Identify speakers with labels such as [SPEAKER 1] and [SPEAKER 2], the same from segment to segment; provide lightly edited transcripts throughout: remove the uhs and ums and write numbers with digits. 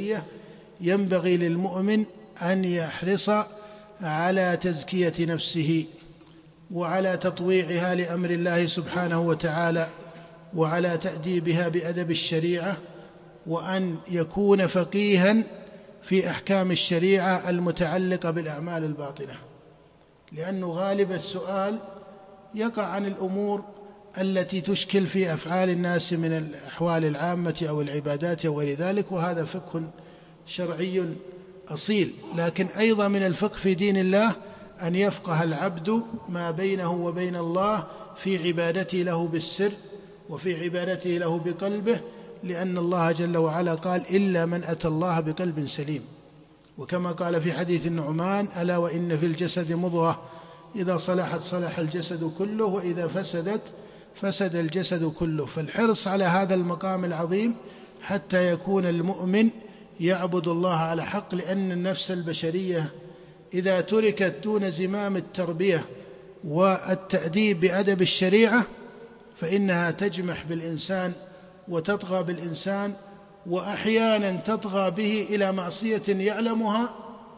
[SPEAKER 1] ينبغي للمؤمن أن يحرص على تزكية نفسه وعلى تطويعها لأمر الله سبحانه وتعالى، وعلى تأديبها بأدب الشريعة، وأن يكون فقيها في أحكام الشريعة المتعلقة بالأعمال الباطنة، لأنه غالب السؤال يقع عن الأمور التي تشكل في أفعال الناس من الأحوال العامة أو العبادات وغير ذلك، وهذا فقه شرعي أصيل. لكن أيضا من الفقه في دين الله أن يفقه العبد ما بينه وبين الله في عبادته له بالسر وفي عبادته له بقلبه، لأن الله جل وعلا قال: إلا من أتى الله بقلب سليم. وكما قال في حديث النعمان: ألا وإن في الجسد مضغة إذا صلحت صلح الجسد كله وإذا فسدت فسد الجسد كله. فالحرص على هذا المقام العظيم حتى يكون المؤمن يعبد الله على حق، لأن النفس البشرية إذا تركت دون زمام التربية والتأديب بأدب الشريعة فإنها تجمح بالإنسان وتطغى بالإنسان، وأحيانا تطغى به إلى معصية يعلمها،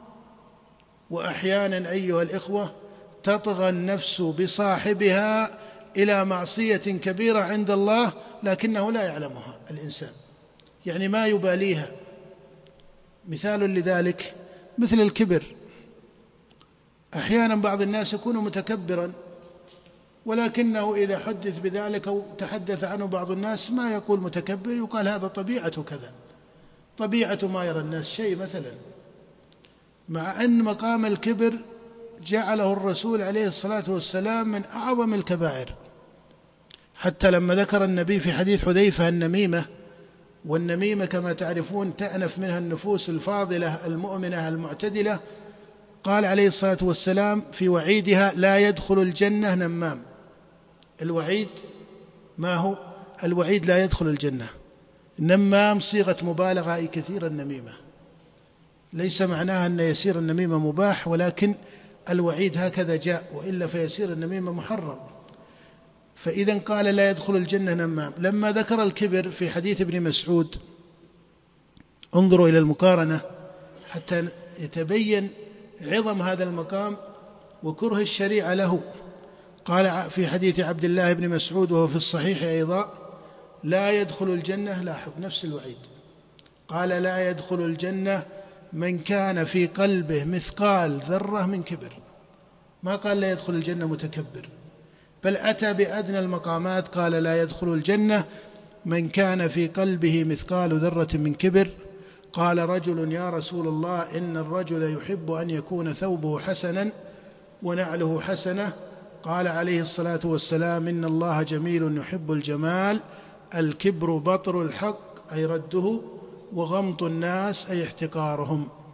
[SPEAKER 1] وأحيانا أيها الإخوة تطغى النفس بصاحبها إلى معصية كبيرة عند الله لكنه لا يعلمها الإنسان، يعني ما يباليها. مثال لذلك مثل الكبر. أحيانا بعض الناس يكون متكبرا، ولكنه إذا حدث بذلك أو تحدث عنه بعض الناس ما يقول متكبر، يقال هذا طبيعته كذا، طبيعة ما يرى الناس شيء مثلا، مع أن مقام الكبر جعله الرسول عليه الصلاة والسلام من أعظم الكبائر. حتى لما ذكر النبي في حديث حذيفة النميمة، والنميمة كما تعرفون تأنف منها النفوس الفاضلة المؤمنة المعتدلة، قال عليه الصلاة والسلام في وعيدها: لا يدخل الجنة نمام. الوعيد ما هو؟ الوعيد لا يدخل الجنة. نمام صيغة مبالغة، أي كثير النميمة، ليس معناها أن يسير النميمة مباح، ولكن الوعيد هكذا جاء، وإلا فيسير النميمة محرم. فإذا قال لا يدخل الجنة نمام. لما ذكر الكبر في حديث ابن مسعود، انظروا إلى المقارنة حتى يتبين عظم هذا المقام وكره الشريعة له. قال في حديث عبد الله بن مسعود وهو في الصحيح أيضا: لا يدخل الجنة، لاحظ نفس الوعيد، قال: لا يدخل الجنة من كان في قلبه مثقال ذرة من كبر. ما قال لا يدخل الجنة متكبر، بل أتى بأدنى المقامات، قال: لا يدخل الجنة من كان في قلبه مثقال ذرة من كبر. قال رجل: يا رسول الله، إن الرجل يحب أن يكون ثوبه حسنا ونعله حسنة. قال عليه الصلاة والسلام: إن الله جميل يحب الجمال. الكبر بطر الحق، أي رده، وغمط الناس، أي احتقارهم.